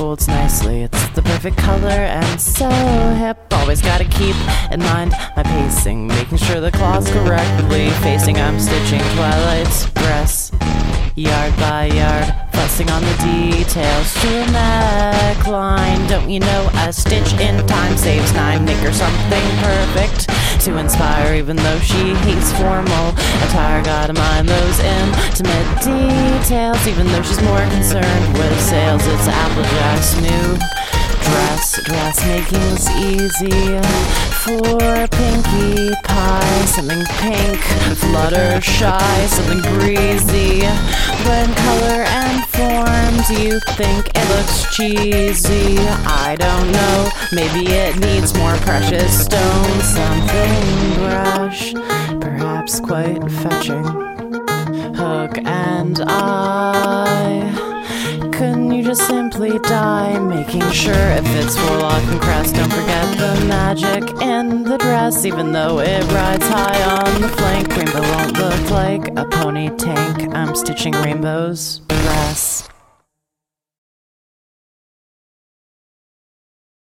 folds nicely. It's the perfect color and so hip. Always gotta keep in mind my pacing, making sure the claw's correctly facing. I'm stitching Twilight's dress, yard by yard, fussing on the details to a neckline. Don't you know a stitch in time saves 9? Make her something perfect to inspire, even though she hates formal attire. Gotta mind those intimate details, even though she's more concerned with sales. It's Applejack's new dressmaking's easy for Pinkie Pie. Something pink, Fluttershy, something breezy. When color and forms you think it looks cheesy, I don't know, maybe it needs more precious stones. Something brush, perhaps quite fetching. Hook and eye, couldn't you just simply die? Making sure it fits forelock and crest. Don't forget the magic in the dress, even though it rides high on the flank. Rainbow won't look like a pony tank. I'm stitching Rainbow's dress.